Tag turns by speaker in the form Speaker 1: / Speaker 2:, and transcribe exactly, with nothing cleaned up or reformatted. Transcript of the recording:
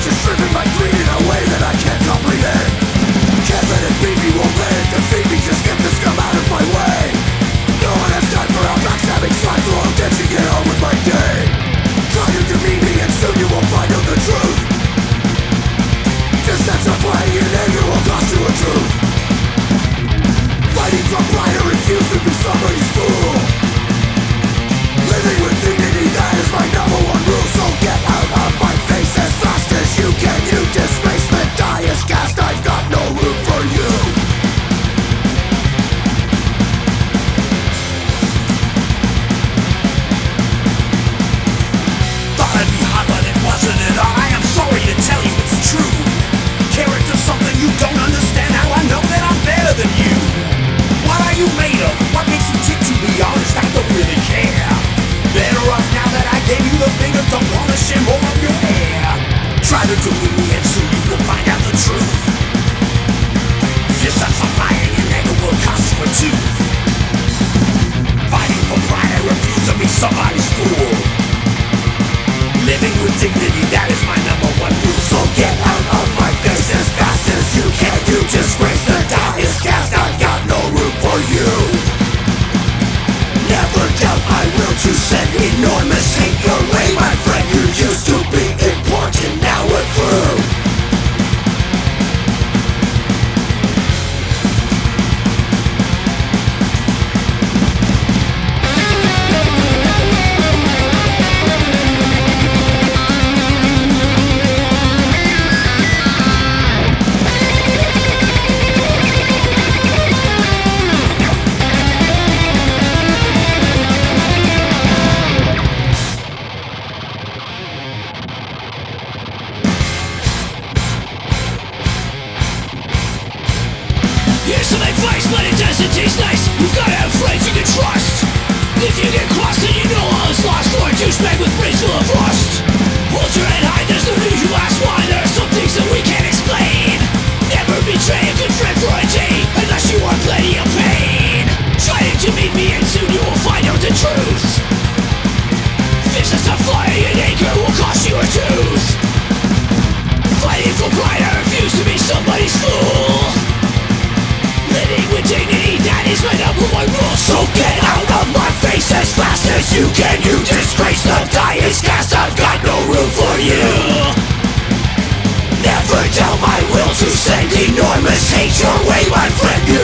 Speaker 1: just driven by greed in a way that I can't comprehend. Can't let it be me, won't let it defeat me, just get the scum out of my way. No one has time for our backstabbing slides, so I'll get you get on with my day. Try to demean me and soon you will find out the truth. Just sense of playing in anger will cost you a truth. Fighting for pride or refuse to be somebody's fool. Living with dignity, that is my number one rule. So get out of my face as fast as you can. You disgrace, the die is cast, I've got no room for you. Thought I'd be hot but it wasn't it. I am sorry to tell you it's true. Character's something you don't understand. How I know that I'm better than you. What are you made of? What makes you tick? To be honest, I don't really care. Better off now that I gave you the finger. Don't wanna share more of your hair. Try to delude me and soon you will find out the truth. Your sons are lying and anger will cost you a tooth. Fighting for pride, I refuse to be somebody's fool. Living with dignity, that is my number one rule. So get out of my face as fast as you can. You disgrace, the die is cast, I've got no room for you. Never doubt my will to send enormous hate your way, my friend. You used to be important, now we're through. Here's some advice, but it doesn't taste nice. You've gotta have friends you can trust. If you get crossed, then you know all is lost. For a douchebag with brains full of rust. Hold your head high, there's no need you ask why. There are some things that we can't explain. Never betray a good friend for a day, unless you want plenty of pain. Try to demean me and soon you will find out the truth. Vicious of flying in anger will cost you a tooth. Fighting for pride, I refuse to be somebody's fool. Living with dignity, that is my number one rule. So get out of my face as fast as you can. You disgrace, the die is cast, I've got no room for you. Never doubt my will to send enormous hate your way, my friend. You